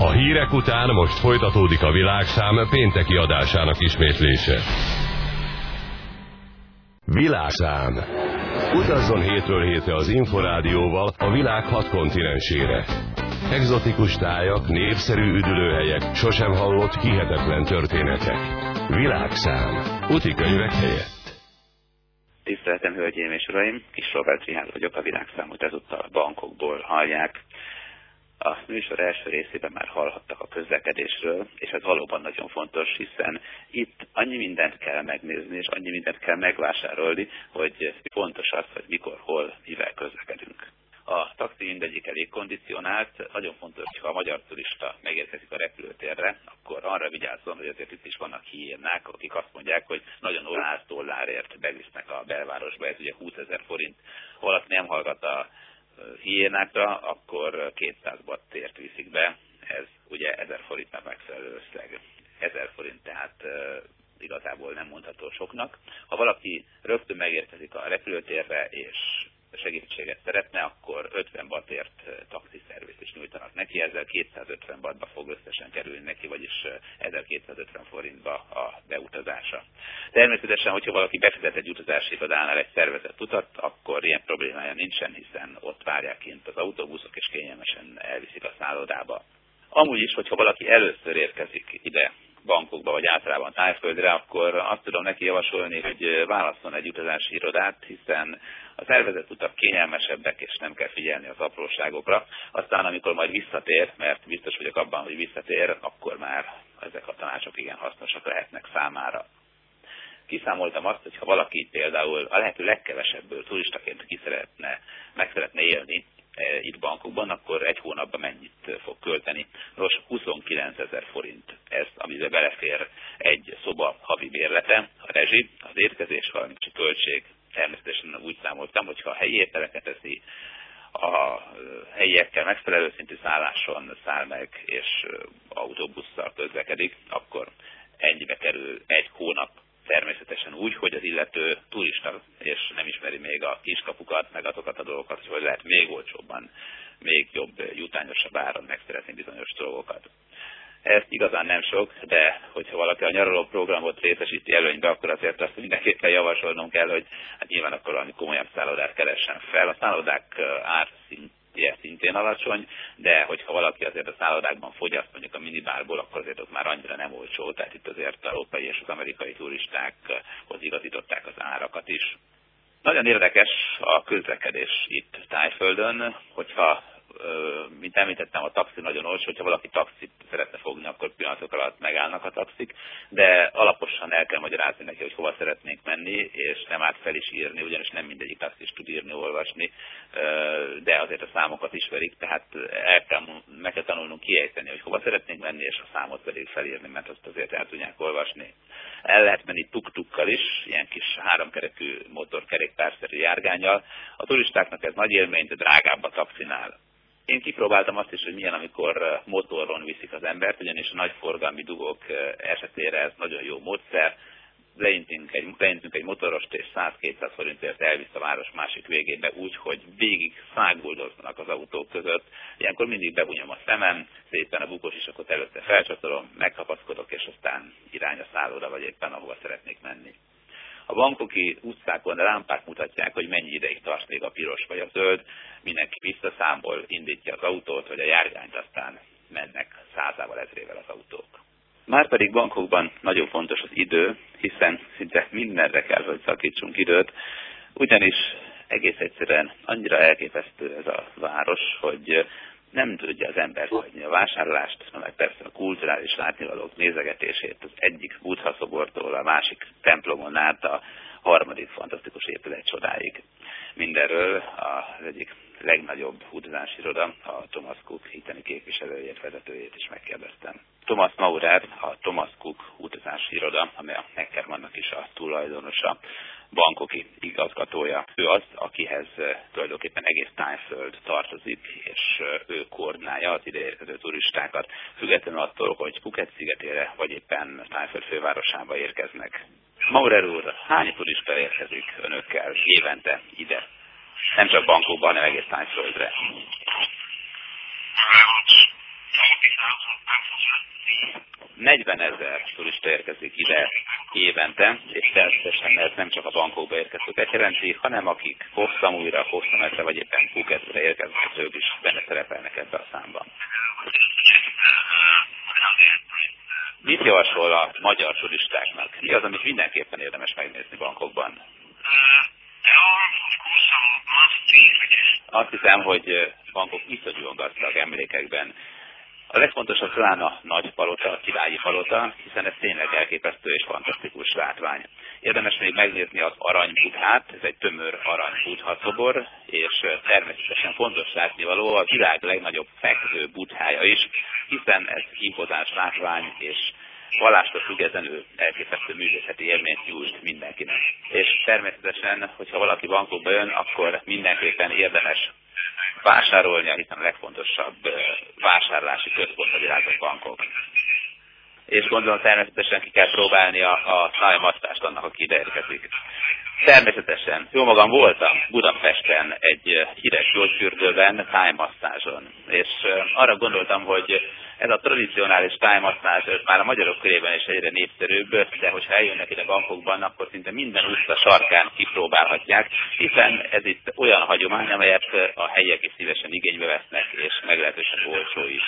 A hírek után most folytatódik a világszám pénteki adásának ismétlése. Világszám. Utazzon hétről hétre az Inforádióval a világ 6 kontinensére. Egzotikus tájak, népszerű üdülőhelyek, sosem hallott hihetetlen történetek. Világszám. Utikönyvek helyett. Tiszteletem, hölgyeim és uraim! Kis Robert Richárd vagyok, a Világszámot ezúttal Bangkokból hallják. A műsor első részében már hallhattak a közlekedésről, és ez valóban nagyon fontos, hiszen itt annyi mindent kell megnézni, és annyi mindent kell megvásárolni, hogy fontos az, hogy mikor, hol, mivel közlekedünk. A taxi mindegyik elég kondicionált, nagyon fontos, ha a magyar turista megérkezik a repülőtérre, akkor arra vigyázzon, hogy azért itt is vannak hiénák, akik azt mondják, hogy nagyon $100 bevisznek a belvárosba, ez ugye 20 000 forint. Ha valaki nem hallgat a hiénákra, akkor 200 bahtért viszik be, ez ugye 1000 forintnak megfelelő összeg. 1000 forint tehát igazából nem mondható soknak. Ha valaki rögtön megérkezik a repülőtérre és segítséget szeretne, akkor 50 bahtért taxiszervizt is nyújtanak neki, ezzel 250 bahtba fog összesen kerülni neki, vagyis 1250 forintba a beutazása. Természetesen, hogyha valaki befizet egy utazási irodánál egy szervezett utat, akkor ilyen problémája nincsen, hiszen ott várják kint az autóbuszok, és kényelmesen elviszik a szállodába. Amúgy is, hogyha valaki először érkezik ide Bangkokba, vagy általában Tájföldre, akkor azt tudom neki javasolni, hogy válasszon egy utazási irodát, hiszen a szervezett utak kényelmesebbek, és nem kell figyelni az apróságokra. Aztán, amikor majd visszatér, mert biztos vagyok abban, hogy visszatér, akkor már ezek a tanácsok igen hasznosak lehetnek számára. Kiszámoltam azt, hogy ha valaki például a lehető legkevesebből turistaként meg szeretne élni itt Bangkokban, akkor egy hónapban mennyit fog költeni. Nos, 29 000 forint ez, amiben belefér egy szoba havi bérlete, a rezsi, az étkezés, valamint költség. Természetesen úgy számoltam, hogy ha a helyi ételeket eszi, a helyiekkel megfelelő szintű szálláson száll meg, és autóbusszal közlekedik, akkor ennyibe kerül egy hónap. Természetesen úgy, hogy az illető turista, és nem ismeri még a kiskapukat, meg azokat a dolgokat, hogy lehet még olcsóbban, még jobb, jutányosabb áron megszerezni bizonyos dolgokat. Ez igazán nem sok, de hogyha valaki a nyaraló programot részesíti előnybe, akkor azért azt mindenképpen javasolnom kell, hogy hát nyilván akkor valami komolyabb szállodát keressen fel. A szállodák szintén alacsony, de hogyha valaki azért a szállodákban fogyaszt mondjuk a minibárból, akkor azért ott már annyira nem olcsó, tehát itt azért az európai és az amerikai turistákhoz igazították az árakat is. Nagyon érdekes a közlekedés itt Tájföldön, hogyha mint említettem, a taxi nagyon olcsó, hogyha valaki taxit szeretne fogni, akkor pillanatok alatt megállnak a taxik, de alaposan el kell magyarázni neki, hogy hova szeretnénk menni, és nem árt fel is írni, ugyanis nem mindegyik taxis tud írni, olvasni, de azért a számokat ismerik, tehát meg kell tanulnunk kiejteni, hogy hova szeretnénk menni, és a számot pedig felírni, mert azt azért el tudják olvasni. El lehet menni tuk-tukkal is, ilyen kis háromkerekű motorkerékpárszerű járgánnyal. A turistáknak ez nagy élmény, de drágább a taxinál. Én kipróbáltam azt is, hogy milyen, amikor motoron viszik az embert, ugyanis a nagy forgalmi dugók esetére ez nagyon jó módszer. Leintünk egy motorost, és 100-200 forintért elvisz a város másik végébe úgy, hogy végig száguldoznak az autók között. Ilyenkor mindig bebunyom a szemem, szépen a bukósisakot előtte felcsatolom, megkapaszkodok, és aztán irány a szálloda, vagy éppen ahova szeretnék menni. A bangkoki utcákon lámpák mutatják, hogy mennyi ideig tart még a piros vagy a zöld. Mindenki visszaszámol, indítja az autót, vagy a járgányt, aztán mennek 100-ával, 1000-ével az autók. Márpedig Bangkokban nagyon fontos az idő, hiszen szinte mindenre kell, hogy szakítsunk időt, ugyanis egész egyszerűen annyira elképesztő ez a város, hogy nem tudja az ember hagyni a vásárlást, meg persze a kulturális látnivalók nézegetését az egyik Buddha szobortól a másik templomon át a harmadik fantasztikus épület csodáig. Mindenről az egyik legnagyobb utazási iroda, a Thomas Cook itteni képviselőjét, vezetőjét is megkérdeztem. Thomas Maurer, a Thomas Cook utazási iroda, amely a Neckermannak is a tulajdonosa, bangkoki igazgatója. Ő az, akihez tulajdonképpen egész Tájföld tartozik, és ő koordinálja az ideérkező turistákat, függetlenül attól, hogy Phuket szigetére, vagy éppen Tájföld fővárosába érkeznek. Maurer úr, hány turista érkezik önökkel évente ide? Nem csak Bangkokban, hanem egész Tájföldre. 40 000 turista érkezik ide évente, és természetesen ez nem csak a Bangkokba érkezőket jelenti, hanem akik Koh Samuira, Koh Sametre vagy éppen Phuketre érkeznek, ők is benne szerepelnek ebbe a számban. Mit javasol a magyar turistáknak? Mi az, amit mindenképpen érdemes megnézni Bangkokban? Azt hiszem, hogy Bangkok iszonyúan gazdag emlékekben. A legfontosabb talán a nagy palota, a királyi palota, hiszen ez tényleg elképesztő és fantasztikus látvány. Érdemes még megnézni az Arany Buddhát, ez egy tömör arany Buddha szobor, és természetesen fontos látnivaló a világ legnagyobb fekvő buddhája is, hiszen ez impozáns látvány, és vallástól függetlenül elképesztő művészeti élményt nyújt mindenkinek. És természetesen, hogyha valaki Bangkokba jön, akkor mindenképpen érdemes vásárolnia, hiszen a legfontosabb vásárlási központ a világon Bangkok. És gondolom természetesen ki kell próbálnia a thai-masszázst annak, aki ide érkezik. Természetesen, jó magam voltam Budapesten egy híres gyógyfürdőben thai-masszázson, és arra gondoltam, hogy ez a tradicionális thai-masszázs már a magyarok körében is egyre népszerűbb, de hogyha eljönnek ide Bangkokban, akkor szinte minden utca sarkán kipróbálhatják, hiszen ez itt olyan hagyomány, amelyet a helyiek is szívesen igénybe vesznek, és meglehetősen olcsó is.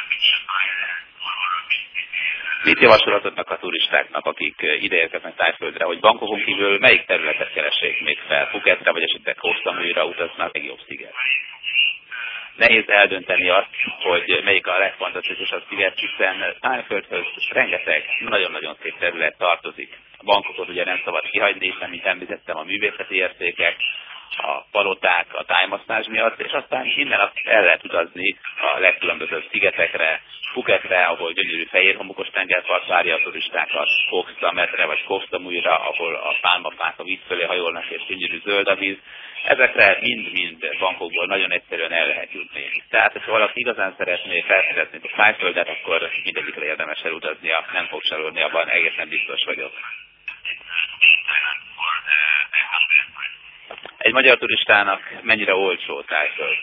Mit javasolhatnak a turistáknak, akik ide érkeznek Tájföldre, hogy Bangkokon kívül melyik területet keressék még fel? Phuketre vagy esetleg Koh Samuira utaznak, legjobb sziget? Nehéz eldönteni azt, hogy melyik a legfantasztikusabb sziget, hiszen Tájföldhöz rengeteg, nagyon-nagyon szép terület tartozik. Bangkokot ugye nem szabad kihagyni, hiszen, mint említettem, a művészeti értékek, a paloták, a thai-masszázs miatt, és aztán innen azt el lehet utazni a legkülönbözőbb szigetekre, Phuketre, ahol gyönyörű fehér homokos tengerpart várja a turistákat, Koh Sametre vagy Koh Samuira, ahol a pálmafák a víz fölé hajolnak és gyönyörű zöld a víz. Ezekre mind-mind Bangkokból nagyon egyszerűen el lehet jutni. Tehát, ha valaki igazán szeretné felfedezni a Tájföldet, akkor mindegyikre érdemes elutaznia, nem fog csalódni, abban egészen biztos vagyok. Egy magyar turistának mennyire olcsó Tájföld?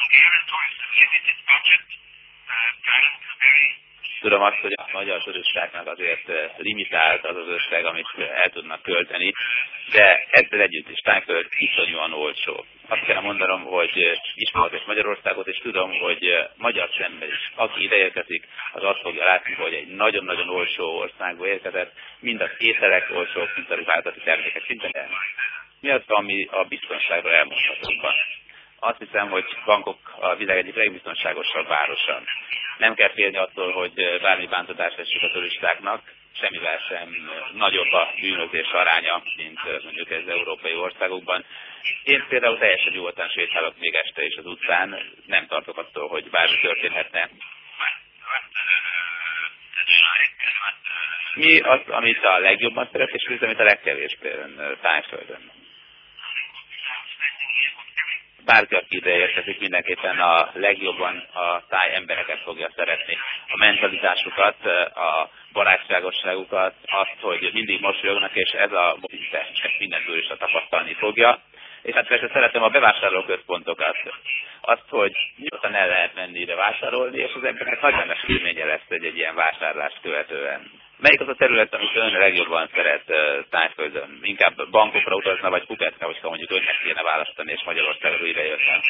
Tudom azt, hogy a magyar turistáknak azért limitált az az összeg, amit el tudnak költeni, de ezzel együtt is Tájföld iszonyúan olcsó. Azt kell mondanom, hogy ismerek Magyarországot, és tudom, hogy magyar szemben is, aki ide érkezik, az azt fogja látni, hogy egy nagyon-nagyon olcsó országba érkezett, mind az ételek olcsók, mind a ruházati termékek szinten. Mi az, ami a biztonságról elmondhatók? Azt hiszem, hogy Bangkok a világ egyik legbiztonságosabb városa. Nem kell félni attól, hogy bármi bántatás esik a turistáknak, semmivel sem nagyobb a bűnözés aránya, mint mondjuk az európai országokban. Én például teljesen nyugodtan sétálok még este is az utcán, nem tartok attól, hogy bármi történhetne. Mi az, amit a legjobban szeret, és mi az, amit a legkevésbé Tájföldön? Bárki, aki ide érkezik, mindenképpen a legjobban a táj embereket fogja szeretni. A mentalitásukat, a barátságosságukat, azt, hogy mindig mosolyognak, és ez a minden turista tapasztalni fogja. És hát persze szeretem a bevásárlóközpontokat. Azt, hogy nyugodtan el lehet menni ide vásárolni, és az embernek hagyományos élménye lesz egy ilyen vásárlást követően. Melyik az a terület, amit ön legjobban szeret Tájföldön? Inkább Bangkokra utazna, vagy Phuketre, hogyha mondjuk önnek kéne választani, és Magyarországra ide jöttem?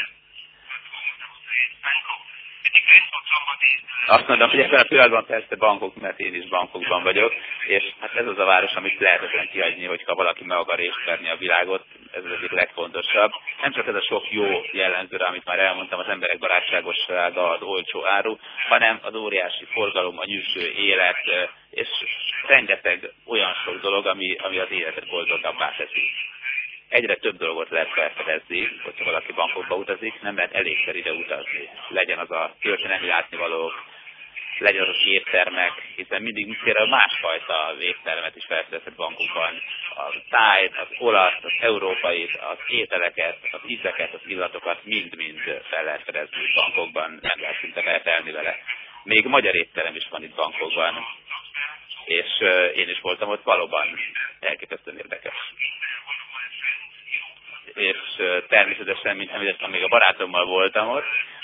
Azt mondom, hogy ebben a pillanatban persze Bangkok, mert én is Bangkokban vagyok, és hát ez az a város, amit lehetetlen kihagyni, hogyha valaki meg akar ismerni a világot, ez az egyik legfontosabb. Nem csak ez a sok jó jellemzőre, amit már elmondtam, az emberek barátságossága, az olcsó áru, hanem az óriási forgalom, a nyűső élet, és rengeteg olyan sok dolog, ami az életet boldogabbá teszi. Egyre több dolgot lehet felfedezni, hogyha valaki Bangkokba utazik, nem lehet elégszer ide utazni. Legyen az a történelmi látnivalók, legyen az a éttermek, hiszen mindig például másfajta éttermet is felfedezhet Bangkokban. A tájt, az olasz, az európait, az ételeket, az ízeket, az illatokat mind-mind fel lehet fedezni Bangkokban, nem lehet szinte eltelni vele. Még magyar étterem is van itt Bangkokban, és én is voltam ott, valóban elképesztően érdekes. És természetesen, mint említettem, még a barátommal voltam ott,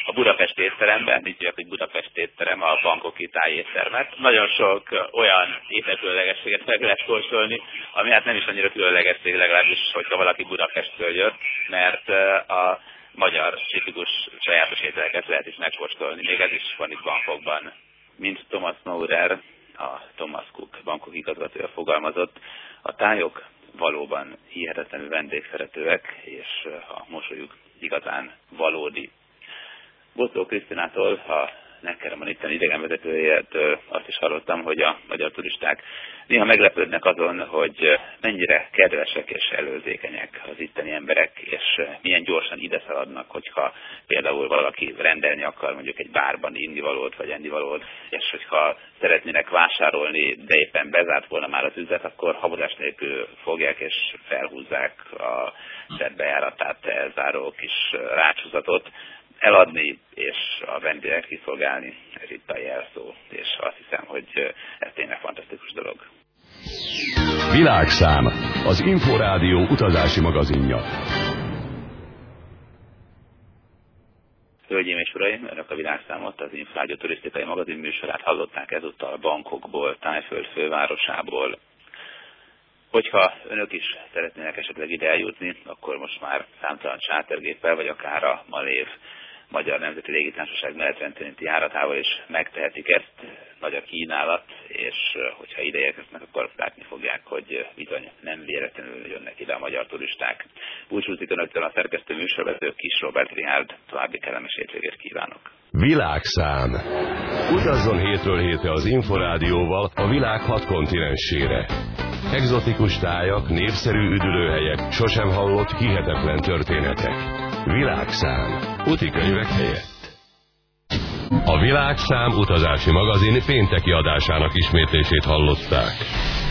a Budapesti étteremben, így hogy Budapesti étterem, a bangkoki tájéttermet. Nagyon sok olyan ételkülönlegességet meg lehet kóstolni, ami hát nem is annyira különlegesség, legalábbis, hogyha valaki Budapestről jött, mert a magyar tipikus sajátos ételeket lehet is megkóstolni, még ez is van itt Bangkokban. Mint Thomas Maurer, a Thomas Cook Bangkok igazgatója fogalmazott, a tájok valóban hihetetlenül vendégszeretőek, és a mosolyuk igazán valódi. Boszló Krisztinától, a Neckermann itteni idegenvezetőjétől azt is hallottam, hogy a magyar turisták néha meglepődnek azon, hogy mennyire kedvesek és előzékenyek az itteni emberek, és milyen gyorsan ide szaladnak, hogyha például valaki rendelni akar mondjuk egy bárban innivalót vagy ennivalót, és hogyha szeretnének vásárolni, de éppen bezárt volna már az üzlet, akkor habozás nélkül fogják és felhúzzák a bejáratát elzáró kis rácsúzatot. Eladni és a vendégek kiszolgálni, ez itt a jelszó, és azt hiszem, hogy ez tényleg fantasztikus dolog. Világszám, az Inforádió utazási magazinja. Hölgyeim és uraim, önök a Világszámot, az Inforádió turisztikai magazin műsorát hallották ezúttal Bangkokból, Tájföld fővárosából. Hogyha önök is szeretnének esetleg ide eljutni, akkor most már számtalan chartergéppel, vagy akár a Malév Magyar Nemzeti Légitársaság menetrendszerinti járatával is megtehetik ezt. Nagy a kínálat, és hogyha ide érkeznek, akkor látni fogják, hogy bizony nem véletlenül jönnek ide a magyar turisták. Búcsúzik önöktől a szerkesztő műsorvezető Kis Robert Richárd, további kellemes hétvégét kívánok. Világszám. Utazzon hétről hétre az Inforádióval a világ 6 kontinensére. Egzotikus tájak, népszerű üdülőhelyek, sosem hallott hihetetlen történetek. Világszám. Utikönyvek helyett. A Világszám utazási magazin pénteki adásának ismétlését hallották.